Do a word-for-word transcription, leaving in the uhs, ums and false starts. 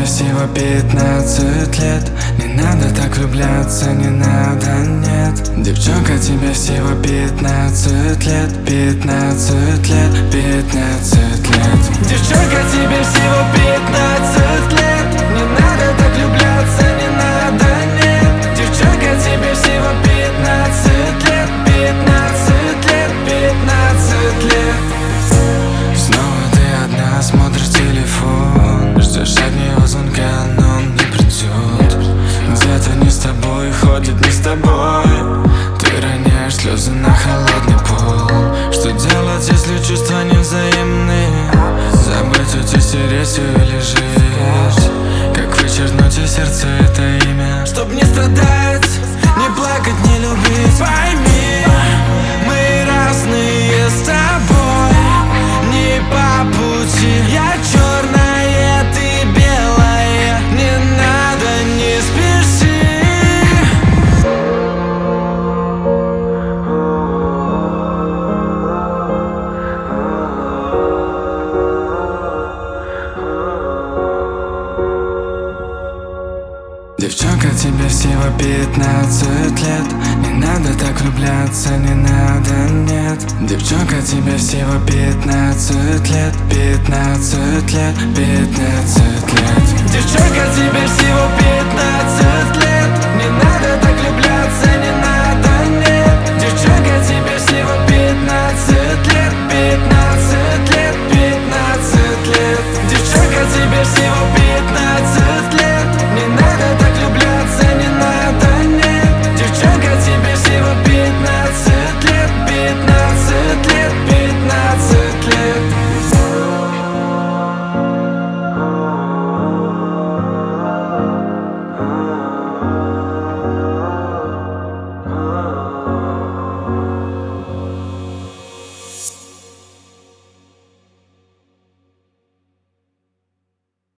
всего пятнадцать лет. Не надо так влюбляться, не надо, нет. Девчонка, тебе всего пятнадцать лет. Пятнадцать лет, пятнадцать лет. Девчонка, тебе всего пятнадцать лет. Не надо так влюбляться, не надо, нет. Девчонка, тебе всего пятнадцать лет. Пятнадцать лет, пятнадцать лет. Снова ты одна, смотришь телефон, ждешь от него звонка, но он не придет. Где-то не с тобой, ходит не с тобой. Ты роняешь слезы на холодный пол. Что делать, если чувства не взаимные? Забыть, уйти, стереть или жить? Как вычеркнуть из сердца это имя? Чтоб не страдать, не плакать, не любить. Пойми, мы разные с тобой, не по пути. Я черная, ты белая, не надо, не спеши. Девчонка, тебе всего пятнадцать лет. Не надо так влюбляться, не надо, нет. Девчонка, тебе всего пятнадцать лет. Пятнадцать лет, пятнадцать лет. Девчонка, тебе всего